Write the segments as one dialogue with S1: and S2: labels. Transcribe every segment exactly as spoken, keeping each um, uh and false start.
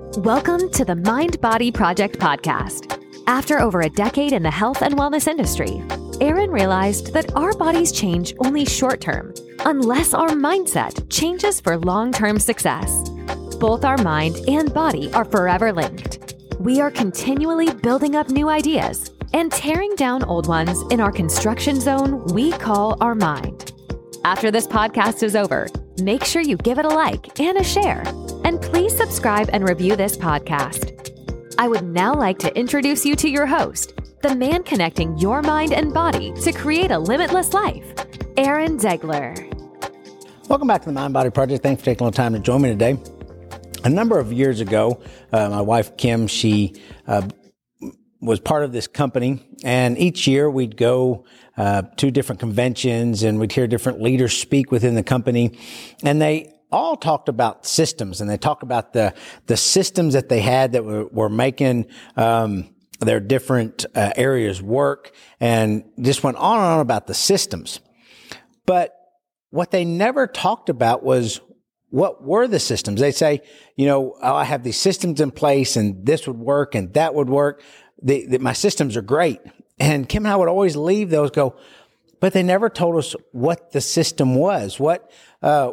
S1: Welcome to the Mind Body Project podcast. After over a decade in the health and wellness industry, Aaron realized that our bodies change only short term, unless our mindset changes for long-term success. Both our mind and body are forever linked. We are continually building up new ideas and tearing down old ones in our construction zone we call our mind. After this podcast is over, make sure you give it a like and a share. And please subscribe and review this podcast. I would now like to introduce you to your host, the man connecting your mind and body to create a limitless life, Aaron Degler.
S2: Welcome back to the Mind Body Project. Thanks for taking a little time to join me today. A number of years ago, uh, my wife, Kim, she uh, was part of this company. And each year we'd go uh, to different conventions and we'd hear different leaders speak within the company. And they all talked about systems, and they talked about the the systems that they had that were, were making um, their different uh, areas work, and just went on and on about the systems. But what they never talked about was what were the systems. They'd say, you know, oh, I have these systems in place, and this would work, and that would work. The, the, my systems are great. And Kim and I would always leave those, go, but they never told us what the system was. What uh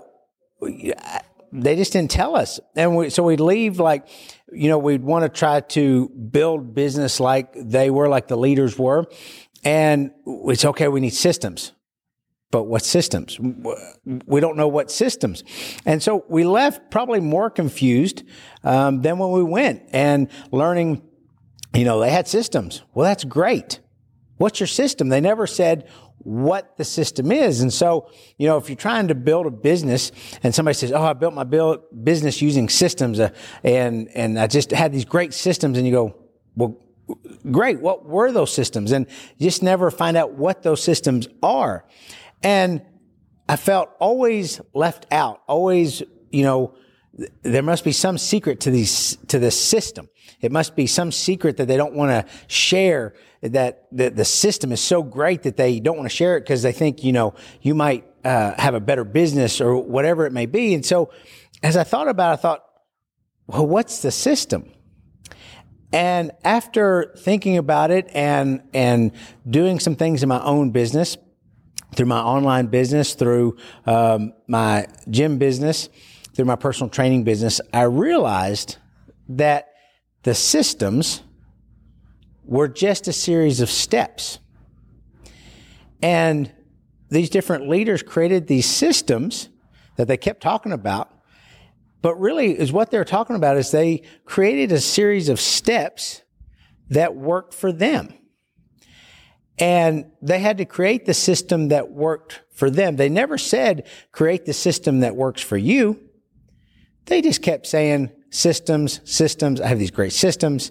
S2: They just didn't tell us. And we, so we'd leave like, you know, we'd want to try to build business like they were, like the leaders were. And it's okay, we need systems. But what systems? We don't know what systems. And so we left probably more confused um, than when we went, and learning, you know, they had systems. Well, that's great. What's your system? They never said what the system is. And so, you know, if you're trying to build a business and somebody says, oh, I built my build business using systems uh, and, and I just had these great systems, and you go, well, great. What were those systems? And you just never find out what those systems are. And I felt always left out, always, you know, th- there must be some secret to these, to this system. It must be some secret that they don't want to share, that the, the system is so great that they don't want to share it because they think, you know, you might uh, have a better business or whatever it may be. And so as I thought about it, I thought, well, what's the system? And after thinking about it and, and doing some things in my own business, through my online business, through um, my gym business, through my personal training business, I realized that the systems were just a series of steps. And these different leaders created these systems that they kept talking about. But really, is what they're talking about is they created a series of steps that worked for them. And they had to create the system that worked for them. They never said, create the system that works for you. They just kept saying, systems, systems. I have these great systems.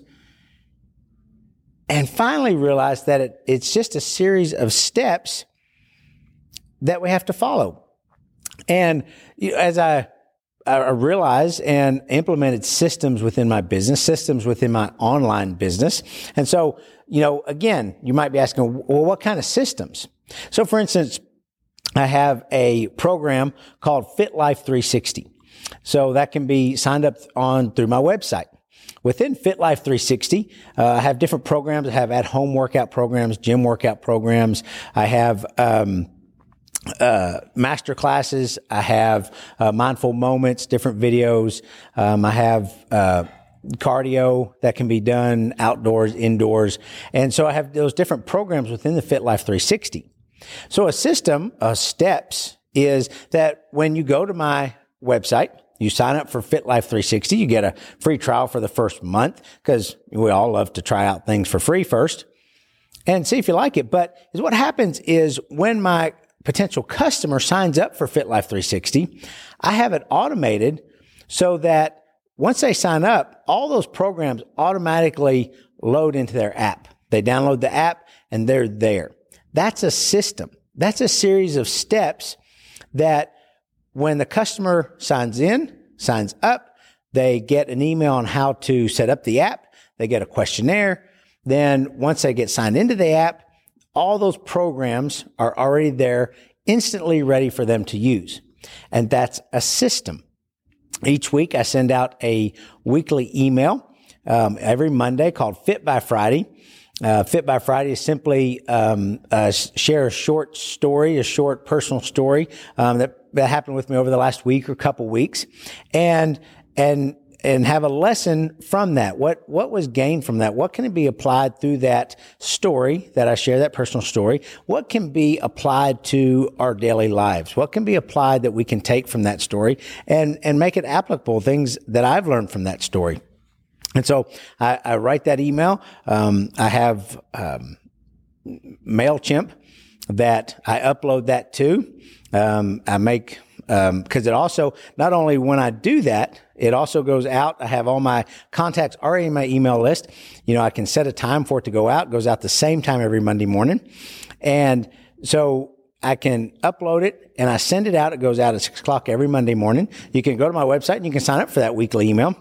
S2: And finally realized that it, it's just a series of steps that we have to follow. And you know, as I, I realized and implemented systems within my business, systems within my online business. And so, you know, again, you might be asking, well, what kind of systems? So for instance, I have a program called Fit Life three sixty. So that can be signed up on through my website. Within Fit Life three sixty, uh, I have different programs. I have at-home workout programs, gym workout programs. I have um, uh, master classes. I have uh, mindful moments, different videos. Um, I have uh, cardio that can be done outdoors, indoors. And so I have those different programs within the Fit Life three sixty. So a system of steps is that when you go to my website, you sign up for Fit Life three sixty. You get a free trial for the first month because we all love to try out things for free first and see if you like it. But is what happens is when my potential customer signs up for Fit Life three sixty, I have it automated so that once they sign up, all those programs automatically load into their app. They download the app and they're there. That's a system. That's a series of steps that when the customer signs in, signs up, they get an email on how to set up the app. They get a questionnaire. Then once they get signed into the app, all those programs are already there, instantly ready for them to use. And that's a system. Each week, I send out a weekly email um, every Monday called Fit by Friday. Uh, Fit by Friday is simply um, uh, share a short story, a short personal story um, that, that happened with me over the last week or couple weeks, and and and have a lesson from that. What what was gained from that? What can it be applied through that story that I share, that personal story? What can be applied to our daily lives? What can be applied that we can take from that story and and make it applicable? Things that I've learned from that story. And so I, I write that email. Um, I have um, MailChimp that I upload that to. Um, I make um, because it also, not only when I do that, it also goes out. I have all my contacts already in my email list. You know, I can set a time for it to go out. It goes out the same time every Monday morning. And so I can upload it and I send it out. It goes out at six o'clock every Monday morning. You can go to my website and you can sign up for that weekly email.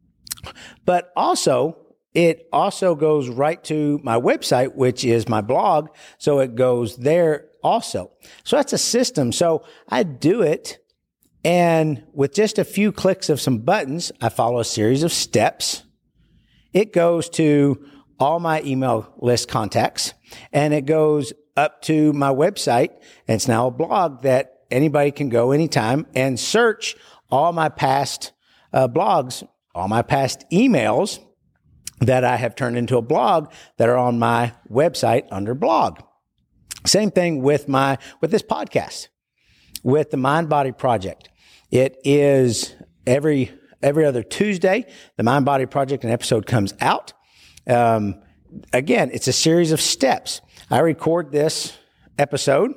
S2: But also, it also goes right to my website, which is my blog. So it goes there also. So that's a system. So I do it, and with just a few clicks of some buttons, I follow a series of steps. It goes to all my email list contacts, and it goes up to my website. And it's now a blog that anybody can go anytime and search all my past uh, blogs, all my past emails that I have turned into a blog that are on my website under blog. Same thing with my, with this podcast, with the Mind Body Project. It is every, every other Tuesday, the Mind Body Project, an episode comes out. Um, again, it's a series of steps. I record this episode.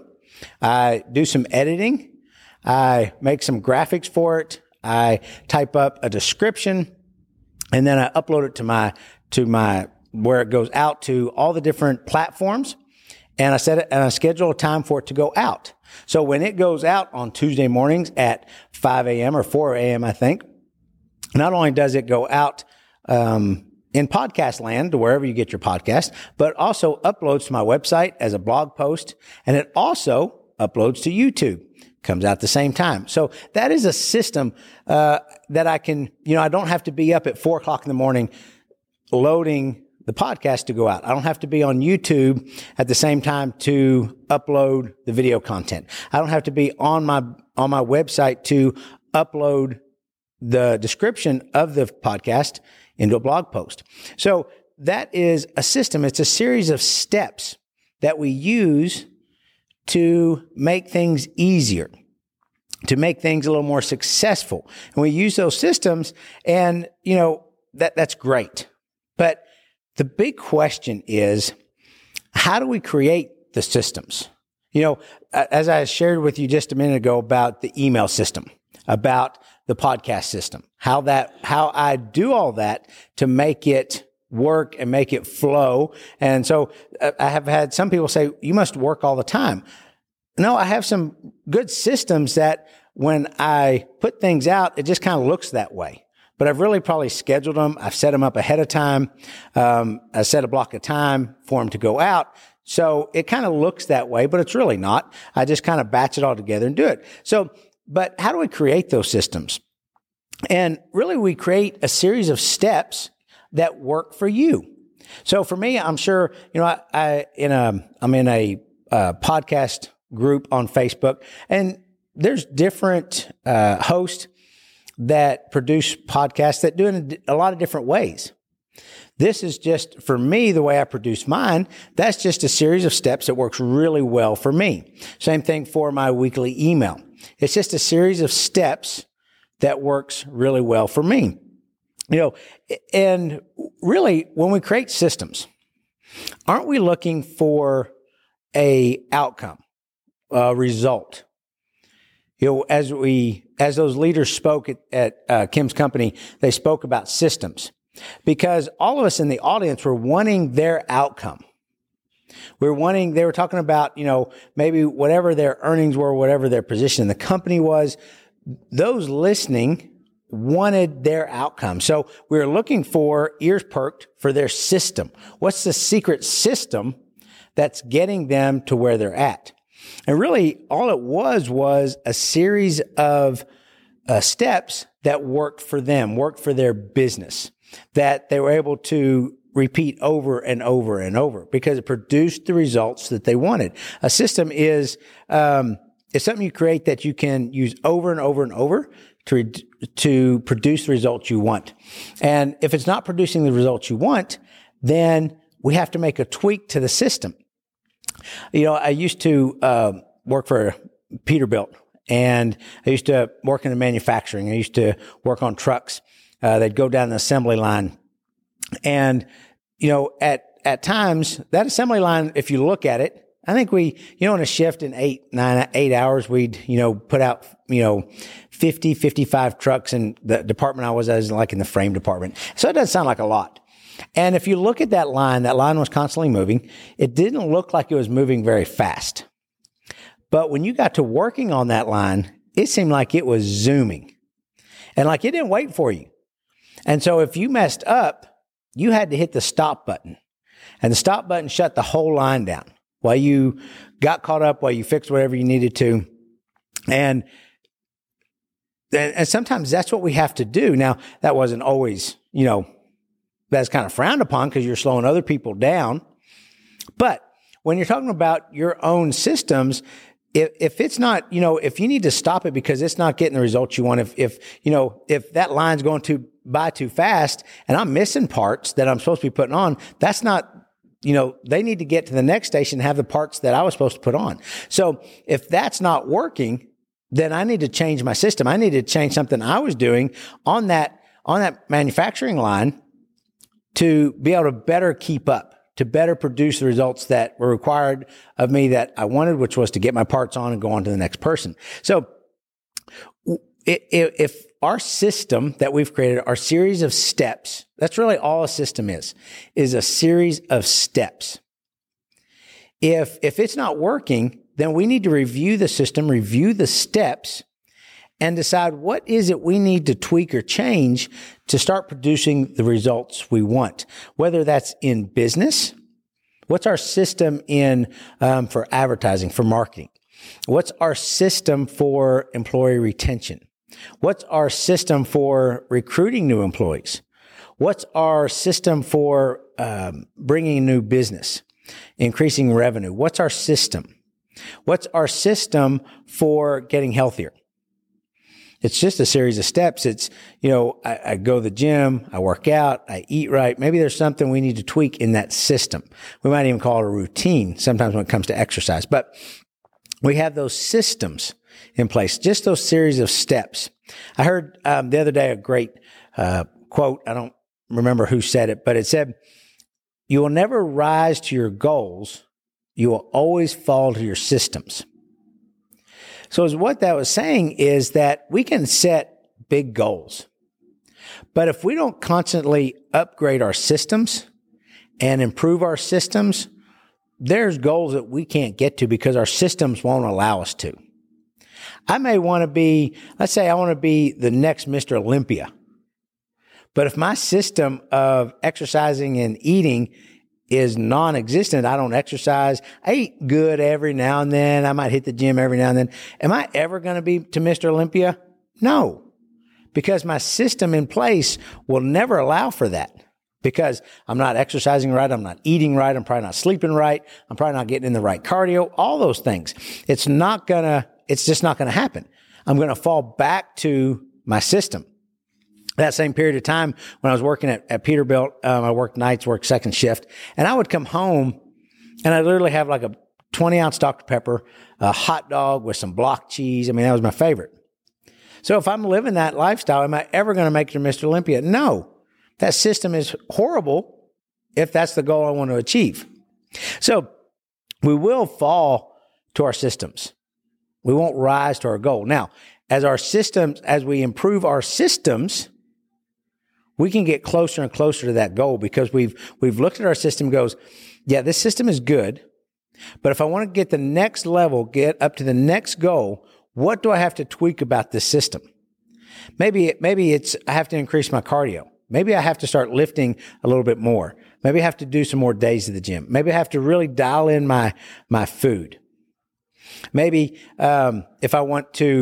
S2: I do some editing. I make some graphics for it. I type up a description, and then I upload it to my, to my, where it goes out to all the different platforms. And I set it, and I schedule a time for it to go out. So when it goes out on Tuesday mornings at five a.m. or four a.m., I think, not only does it go out, um, in podcast land to wherever you get your podcast, but also uploads to my website as a blog post. And it also uploads to YouTube. Comes out at the same time. So that is a system uh, that I can, you know, I don't have to be up at four o'clock in the morning loading the podcast to go out. I don't have to be on YouTube at the same time to upload the video content. I don't have to be on my on my website to upload the description of the podcast into a blog post. So that is a system. It's a series of steps that we use to make things easier, to make things a little more successful. And we use those systems, and, you know, that that's great. But the big question is, how do we create the systems? You know, as I shared with you just a minute ago about the email system, about the podcast system, how that, how I do all that to make it work and make it flow. And so I have had some people say, you must work all the time. No, I have some good systems that when I put things out, it just kind of looks that way. But I've really probably scheduled them. I've set them up ahead of time. Um, I set a block of time for them to go out. So it kind of looks that way, but it's really not. I just kind of batch it all together and do it. So, but how do we create those systems? And really, we create a series of steps that work for you. So for me, I'm sure, you know, I, I in a, I'm in a uh, podcast group on Facebook, and there's different uh, hosts that produce podcasts that do it in a lot of different ways. This is just, for me, the way I produce mine, that's just a series of steps that works really well for me. Same thing for my weekly email. It's just a series of steps that works really well for me. You know, and really, when we create systems, aren't we looking for a outcome, a result? You know, as we, as those leaders spoke at, at uh, Kim's company, they spoke about systems, because all of us in the audience were wanting their outcome. We were wanting, they were talking about, you know, maybe whatever their earnings were, whatever their position in the company was. Those listening wanted their outcome. So we were looking for, ears perked, for their system. What's the secret system that's getting them to where they're at? And really, all it was was a series of uh, steps that worked for them, worked for their business, that they were able to repeat over and over and over because it produced the results that they wanted. A system is um, is something you create that you can use over and over and over to to produce the results you want. And if it's not producing the results you want, then we have to make a tweak to the system. You know, I used to uh, work for Peterbilt, and I used to work in the manufacturing. I used to work on trucks. Uh, they'd go down the assembly line. And, you know, at, at times, that assembly line, if you look at it, I think we, you know, in a shift in eight, nine, eight hours, we'd, you know, put out, you know, fifty, fifty-five trucks. And the department I was, I was like in the frame department. So it doesn't sound like a lot. And if you look at that line, that line was constantly moving. It didn't look like it was moving very fast. But when you got to working on that line, it seemed like it was zooming. And like it didn't wait for you. And so if you messed up, you had to hit the stop button. And the stop button shut the whole line down while you got caught up, while you fixed whatever you needed to. And, and sometimes that's what we have to do. Now, that wasn't always, you know, that's kind of frowned upon because you're slowing other people down. But when you're talking about your own systems, if, if it's not, you know, if you need to stop it because it's not getting the results you want, if, if, you know, if that line's going to by too fast and I'm missing parts that I'm supposed to be putting on, that's not, you know, they need to get to the next station and have the parts that I was supposed to put on. So if that's not working, then I need to change my system. I need to change something I was doing on that, on that manufacturing line to be able to better keep up, to better produce the results that were required of me that I wanted, which was to get my parts on and go on to the next person. So if our system that we've created, our series of steps, that's really all a system is, is a series of steps. If, if it's not working, then we need to review the system, review the steps, and decide what is it we need to tweak or change to start producing the results we want. Whether that's in business, what's our system in um, for advertising, for marketing? What's our system for employee retention? What's our system for recruiting new employees? What's our system for um, bringing new business, increasing revenue? What's our system? What's our system for getting healthier? It's just a series of steps. It's, you know, I, I go to the gym, I work out, I eat right. Maybe there's something we need to tweak in that system. We might even call it a routine sometimes when it comes to exercise. But we have those systems in place, just those series of steps. I heard um, the other day a great uh, quote. I don't remember who said it, but it said, "You will never rise to your goals. You will always fall to your systems." So what that was saying is that we can set big goals, but if we don't constantly upgrade our systems and improve our systems, there's goals that we can't get to because our systems won't allow us to. I may want to be, let's say I want to be the next Mister Olympia, but if my system of exercising and eating is non-existent, I don't exercise, I eat good every now and then, I might hit the gym every now and then. Am I ever going to be to Mister Olympia? No, because my system in place will never allow for that because I'm not exercising right, I'm not eating right, I'm probably not sleeping right, I'm probably not getting in the right cardio, all those things. It's not going to, it's just not going to happen. I'm going to fall back to my system. That same period of time when I was working at, at Peterbilt, um, I worked nights, worked second shift, and I would come home and I literally have like a twenty ounce Doctor Pepper, a hot dog with some block cheese. I mean, that was my favorite. So if I'm living that lifestyle, am I ever going to make it to Mister Olympia? No. That system is horrible if that's the goal I want to achieve. So we will fall to our systems. We won't rise to our goal. Now, as our systems, as we improve our systems, we can get closer and closer to that goal because we've we've looked at our system and goes, yeah, this system is good, but if I want to get the next level, get up to the next goal, what do I have to tweak about this system? Maybe maybe it's I have to increase my cardio. Maybe I have to start lifting a little bit more. Maybe I have to do some more days at the gym. Maybe I have to really dial in my my food. Maybe um, if I want to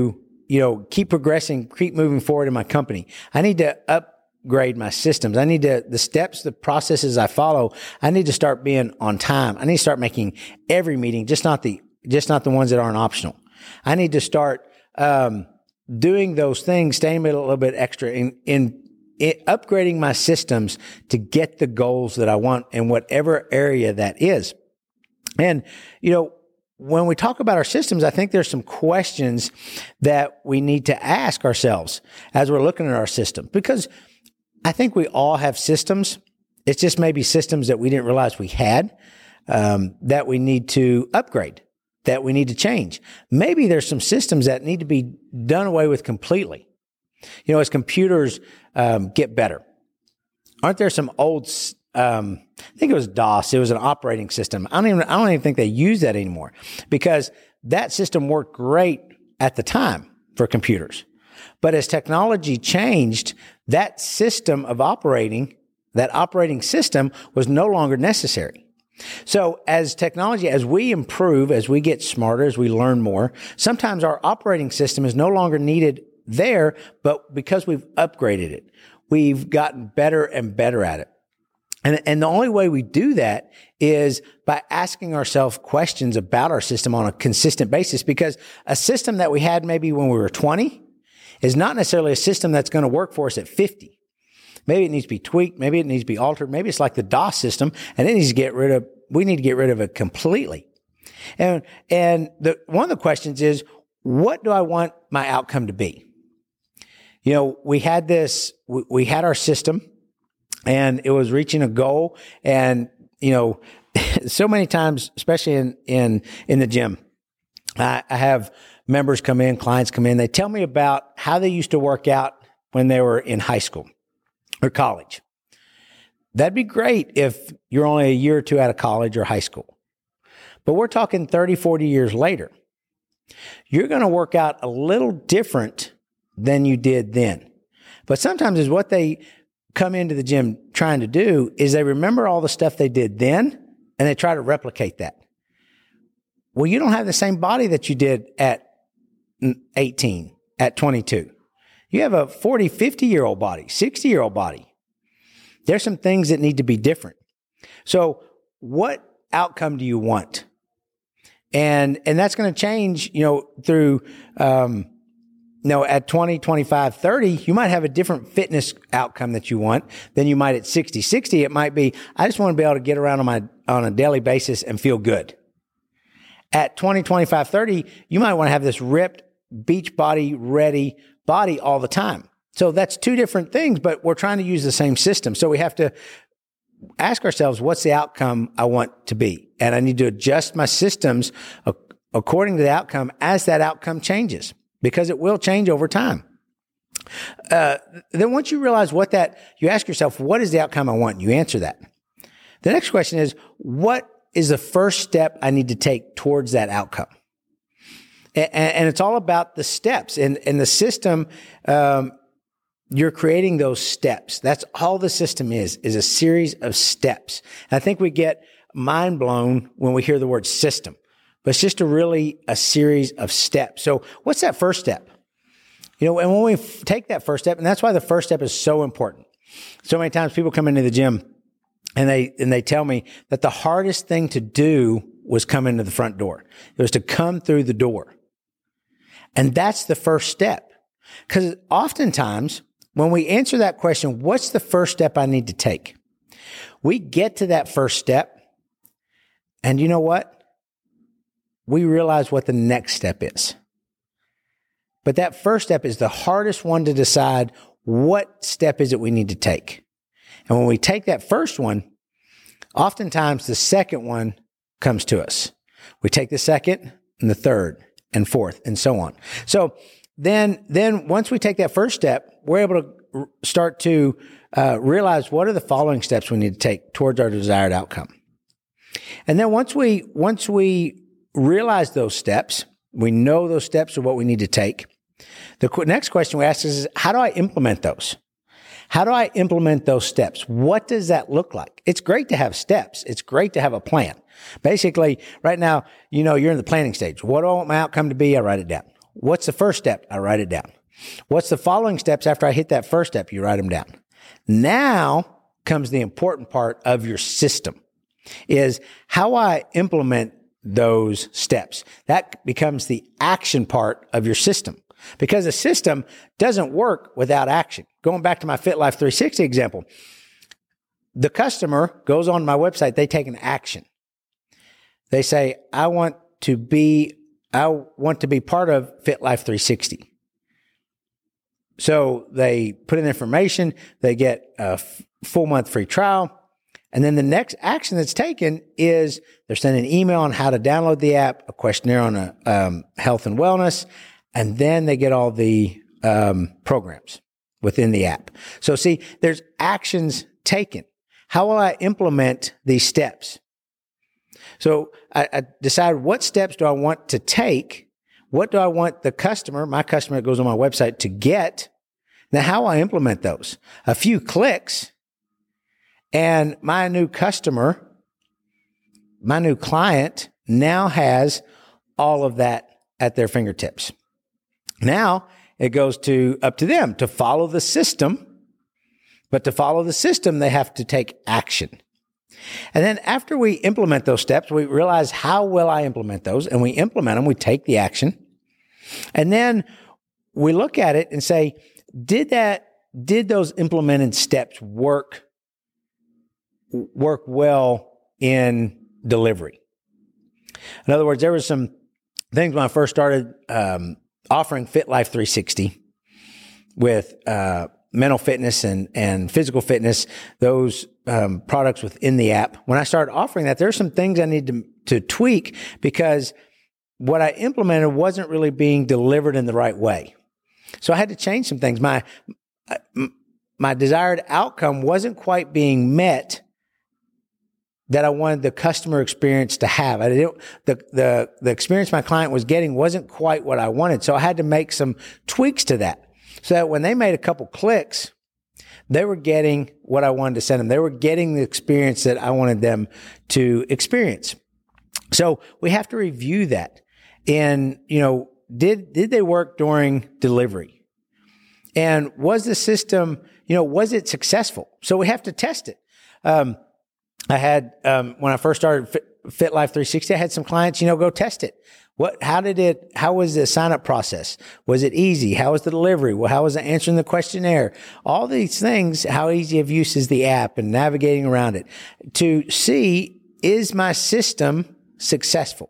S2: you know, keep progressing, keep moving forward in my company. I need to upgrade my systems. I need to, the steps, the processes I follow, I need to start being on time. I need to start making every meeting, just not the, just not the ones that aren't optional. I need to start, um, doing those things, staying a little bit extra in, in, in upgrading my systems to get the goals that I want in whatever area that is. And, you know, when we talk about our systems, I think there's some questions that we need to ask ourselves as we're looking at our system, because I think we all have systems. It's just maybe systems that we didn't realize we had, um, that we need to upgrade, that we need to change. Maybe there's some systems that need to be done away with completely. You know, as computers um, get better, aren't there some old, um, I think it was DOS. It was an operating system. I don't even, I don't even think they use that anymore, because that system worked great at the time for computers. But as technology changed, that system of operating, that operating system was no longer necessary. So as technology, as we improve, as we get smarter, as we learn more, sometimes our operating system is no longer needed there, but because we've upgraded it, we've gotten better and better at it. And, and the only way we do that is by asking ourselves questions about our system on a consistent basis, because a system that we had maybe when we were twenty is not necessarily a system that's going to work for us at fifty. Maybe it needs to be tweaked. Maybe it needs to be altered. Maybe it's like the DOS system, and it needs to get rid of, we need to get rid of it completely. And, and the, one of the questions is, what do I want my outcome to be? You know, we had this, we, we had our system, and it was reaching a goal. And, you know, so many times, especially in, in, in the gym, I, I have members come in, clients come in, they tell me about how they used to work out when they were in high school or college. That'd be great if you're only a year or two out of college or high school. But we're talking thirty, forty years later. You're going to work out a little different than you did then. But sometimes is what they come into the gym trying to do is they remember all the stuff they did then, and they try to replicate that. Well, you don't have the same body that you did at eighteen, at twenty-two. You have a forty, fifty-year-old body, sixty-year-old body. There's some things that need to be different. So what outcome do you want? And and that's going to change, you know, through, um, you know, at twenty, twenty-five, thirty, you might have a different fitness outcome that you want than you might at sixty. sixty, it might be, I just want to be able to get around on my on a daily basis and feel good. At twenty, twenty-five, thirty, you might want to have this ripped, beach body ready body all the time. So that's two different things, but we're trying to use the same system. So we have to ask ourselves, what's the outcome I want to be? And I need to adjust my systems according to the outcome as that outcome changes, because it will change over time. Uh, then once you realize what that, you ask yourself, what is the outcome I want? And you answer that. The next question is, what is the first step I need to take towards that outcome? And, and it's all about the steps. And, and the system, um, you're creating those steps. That's all the system is, is a series of steps. And I think we get mind blown when we hear the word system, but it's just a really a series of steps. So what's that first step? You know, and when we f- take that first step, and that's why the first step is so important. So many times people come into the gym and they, and they tell me that the hardest thing to do was come into the front door. It was to come through the door. And that's the first step. Because oftentimes when we answer that question, what's the first step I need to take? We get to that first step, and you know what? We realize what the next step is. But that first step is the hardest one to decide. What step is it we need to take? And when we take that first one, oftentimes the second one comes to us. We take the second and the third and fourth and so on. So then, then once we take that first step, we're able to r- start to uh, realize what are the following steps we need to take towards our desired outcome. And then once we, once we realize those steps, we know those steps are what we need to take. The qu- next question we ask is, how do I implement those? How do I implement those steps? What does that look like? It's great to have steps. It's great to have a plan. Basically, right now, you know, you're in the planning stage. What do I want my outcome to be? I write it down. What's the first step? I write it down. What's the following steps after I hit that first step? You write them down. Now comes the important part of your system, is how I implement those steps. That becomes the action part of your system, because a system doesn't work without action. Going back to my FitLife three sixty example, the customer goes on my website, they take an action. They say, I want to be, I want to be part of FitLife three sixty. So they put in information, they get a f- full month free trial. And then the next action that's taken is they're sending an email on how to download the app, a questionnaire on a, um, health and wellness, and then they get all the um, programs within the app. So see, there's actions taken. How will I implement these steps? So I, I decide, what steps do I want to take? What do I want the customer, my customer that goes on my website, to get? Now, how will I implement those? A few clicks, and my new customer, my new client, now has all of that at their fingertips. Now it goes to up to them to follow the system, but to follow the system, they have to take action. And then after we implement those steps, we realize, how will I implement those? And we implement them, we take the action. And then we look at it and say, did that, did those implemented steps work, work well in delivery? In other words, there were some things when I first started um, offering FitLife three sixty with uh, mental fitness and, and physical fitness, those um, products within the app. When I started offering that, there are some things I need to, to tweak, because what I implemented wasn't really being delivered in the right way. So I had to change some things. My, my desired outcome wasn't quite being met that I wanted the customer experience to have. I didn't, the, the, the experience my client was getting wasn't quite what I wanted. So I had to make some tweaks to that, so that when they made a couple clicks, they were getting what I wanted to send them. They were getting the experience that I wanted them to experience. So we have to review that. And, you know, did, did they work during delivery? And was the system, you know, was it successful? So we have to test it. Um, I had, um, when I first started Fit, FitLife three sixty, I had some clients, you know, go test it. What, how did it, how was the sign up process? Was it easy? How was the delivery? Well, how was it answering the questionnaire? All these things, how easy of use is the app and navigating around it, to see, is my system successful?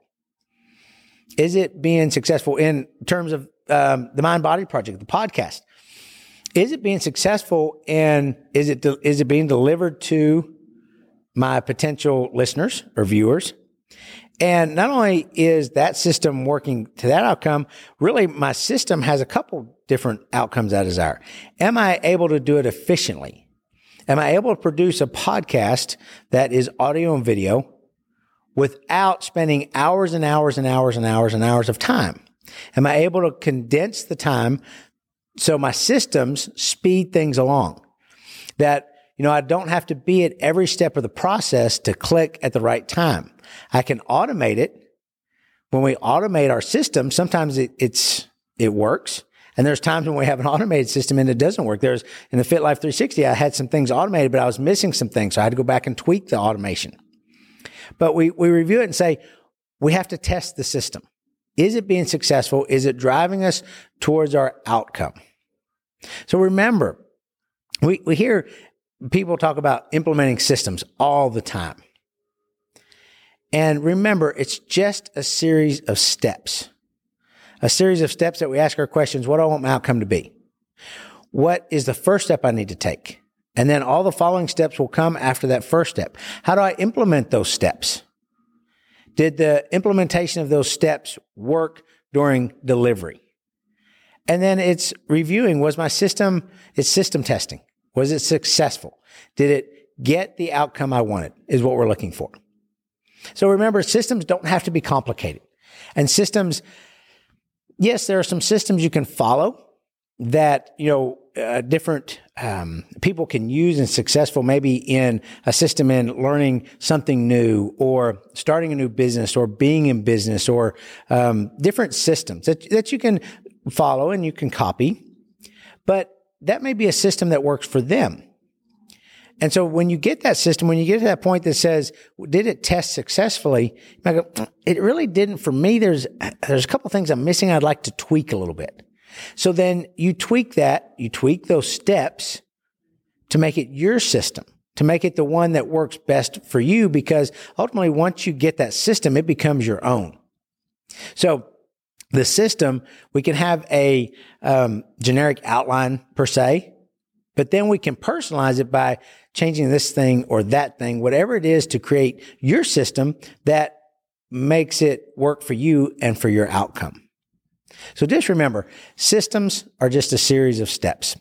S2: Is it being successful in terms of um, the Mind Body Project, the podcast? Is it being successful, and is it, de- is it being delivered to my potential listeners or viewers? And not only is that system working to that outcome, really my system has a couple different outcomes I desire. Am I able to do it efficiently? Am I able to produce a podcast that is audio and video without spending hours and hours and hours and hours and hours of time? Am I able to condense the time so my systems speed things along? That, you know, I don't have to be at every step of the process to click at the right time. I can automate it. When we automate our system, sometimes it, it's, it works. And there's times when we have an automated system and it doesn't work. There's, in the FitLife three sixty, I had some things automated, but I was missing some things. So I had to go back and tweak the automation. But we, we review it and say, we have to test the system. Is it being successful? Is it driving us towards our outcome? So remember, we, we hear people talk about implementing systems all the time. And remember, it's just a series of steps. A series of steps that we ask our questions, what do I want my outcome to be? What is the first step I need to take? And then all the following steps will come after that first step. How do I implement those steps? Did the implementation of those steps work during delivery? And then it's reviewing, was my system, it's system testing. Was it successful? Did it get the outcome I wanted, is what we're looking for. So remember, systems don't have to be complicated. And systems, yes, there are some systems you can follow that, you know, uh, different um, people can use and successful, maybe in a system in learning something new or starting a new business or being in business or um, different systems that, that you can follow and you can copy. But that may be a system that works for them. And so when you get that system, when you get to that point that says, did it test successfully? You might go, it really didn't for me. There's, there's a couple things I'm missing. I'd like to tweak a little bit. So then you tweak that, you tweak those steps to make it your system, to make it the one that works best for you, because ultimately once you get that system, it becomes your own. So the system, we can have a um, generic outline per se, but then we can personalize it by changing this thing or that thing, whatever it is, to create your system that makes it work for you and for your outcome. So just remember, systems are just a series of steps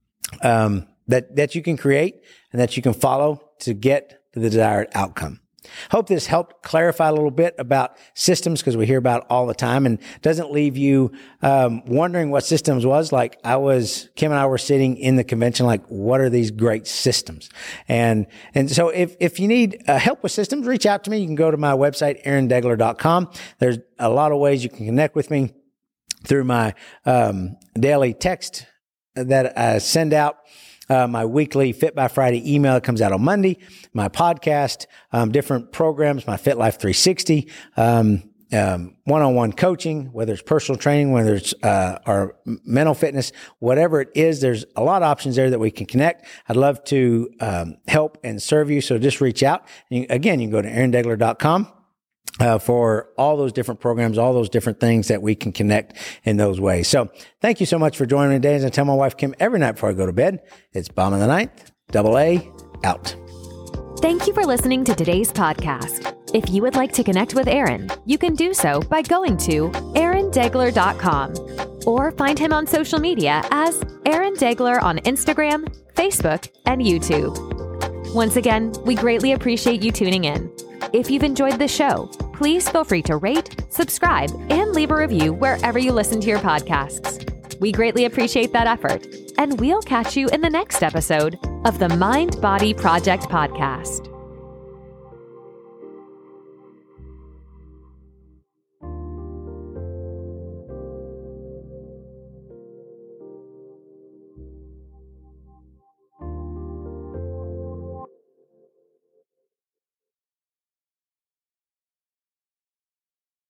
S2: um, that, that you can create and that you can follow to get to the desired outcome. Hope this helped clarify a little bit about systems, because we hear about it all the time, and doesn't leave you um, wondering what systems was. Like I was, Kim and I were sitting in the convention, like, what are these great systems? And and so if if you need uh, help with systems, reach out to me. You can go to my website, aaron degler dot com. There's a lot of ways you can connect with me through my um, daily text that I send out. Uh, my weekly Fit by Friday email that comes out on Monday, my podcast, um, different programs, my Fit Life three sixty, um, um, one-on-one coaching, whether it's personal training, whether it's uh, our mental fitness, whatever it is, there's a lot of options there that we can connect. I'd love to um, help and serve you, so just reach out. And you, again, you can go to aaron degler dot com. Uh, for all those different programs, all those different things that we can connect in those ways. So thank you so much for joining me today. As I tell my wife, Kim, every night before I go to bed, it's Bomb in the Ninth, double A, out.
S1: Thank you for listening to today's podcast. If you would like to connect with Aaron, you can do so by going to aaron degler dot com or find him on social media as Aaron Degler on Instagram, Facebook, and YouTube. Once again, we greatly appreciate you tuning in. If you've enjoyed the show, please feel free to rate, subscribe, and leave a review wherever you listen to your podcasts. We greatly appreciate that effort, and we'll catch you in the next episode of the Mind Body Project Podcast.